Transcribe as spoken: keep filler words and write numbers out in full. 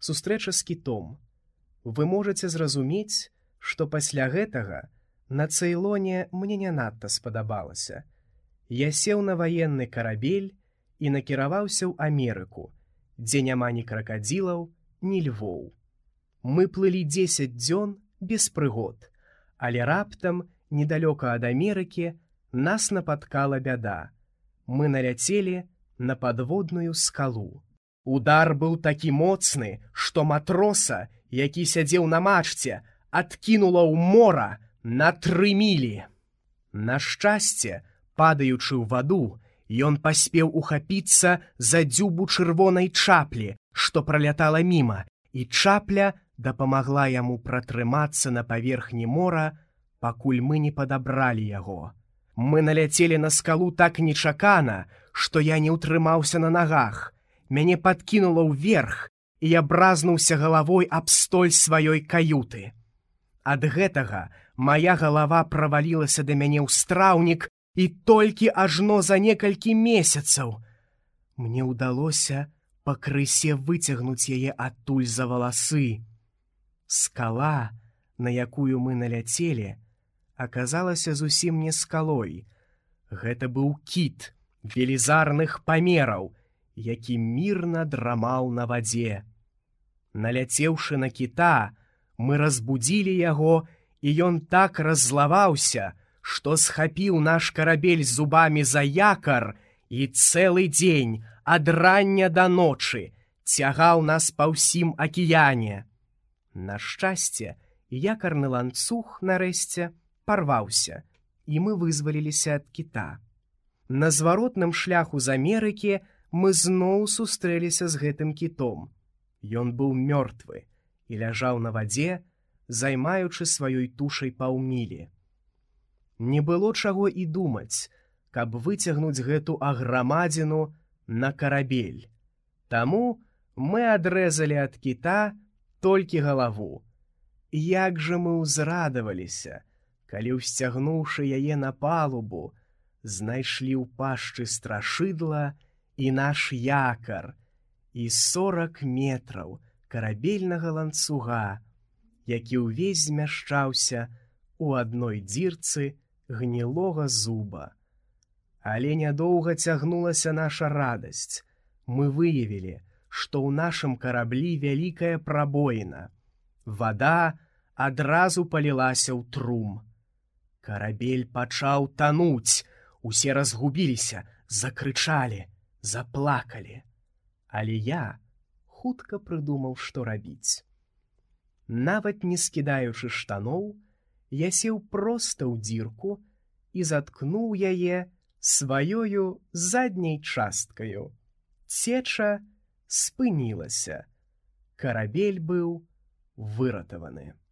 сустрэча з кітом. Вы можаце зразумець, што пасля гэтага на Цейлоне мне не надта спадабалася. Я сеў на ваенны карабель і накіраваўся ў Амерыку, дзе няма ні кракадзілаў, ні львоў. Мы плылі дзесяць дзён без прыгод, але раптам, недалёка ад Амерыкі, нас напаткала бяда. Мы наляцелі на падводную скалу. Удар быў такі моцны, што матроса, які сядзеў на мачце, адкінула ў мора на тры мілі. На шчасце, падаючы ў ваду, ён паспеў ухапіцца за дзюбу чырвонай чаплі, што пралятала міма, і чапля дапамагла яму пратрымацца на паверхні мора, пакуль мы не падабралі яго. Мы наляцелі на скалу так нечакана, што я не ўтрымаўся на нагах. Мяне падкінула ўверх, і я бразнуўся галавой аб столь сваёй каюты. Ад гэтага мая галава правалілася да мяне ў страўнік, і толькі ажно за некалькі месяцаў мне ўдалося пакрысе выцягнуць яе адтуль за валасы. Скала, на якую мы наляцелі, аказалася зусім не скалой. Гэта быў кіт велізарных памераў, які мірна драмаў на вадзе. Наляцеўшы на кіта, мы разбудзілі яго, і ён так раззлаваўся, што схапіў наш карабель зубамі за якар і цэлы дзень, ад рання да ночы, цягаў нас па ўсім акіяне. На шчасце, якарны ланцуг, нарэшце, парваўся, і мы вызваліліся ад кіта. На зваротным шляху з Амерыкі мы зноў сустрэліся з гэтым кітом. Ён быў мёртвы і ляжаў на вадзе, займаючы сваёй тушай паўмілі. Не было чаго і думаць, каб выцягнуць гэту аграмадзіну на карабель. Таму мы адрэзалі ад кіта толькі галаву. Як жа мы ўзрадаваліся, калі, ўсцягнуўшы яе на палубу, знайшлі ў пашчы страшыдла і наш якар, і сорак метраў карабельнага ланцуга, які ўвесь змяшчаўся у адной дзірцы гнілога зуба. Але нядоўга цягнулася наша радасць. Мы выявілі, што ў нашым караблі вялікая прабоіна. Вада адразу палілася ў трум. Карабель пачаў тануць, усе разгубіліся, закрычалі, заплакалі. Але я хутка прыдумаў, што рабіць. Нават не скідаючы штаноў, я сеў проста ў дзірку і заткнуў яе сваёю задняй часткаю. Цеча спынілася. Карабель быў выратаваны.